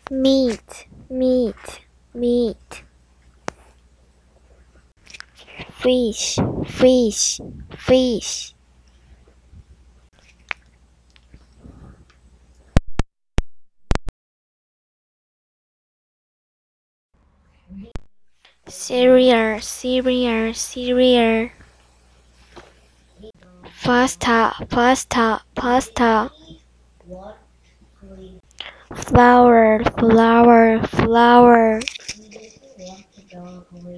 meat, meat, meat. Fish, fish, fish. Cereal, cereal, cereal. Pasta, pasta, pasta. Flower, flower, flower.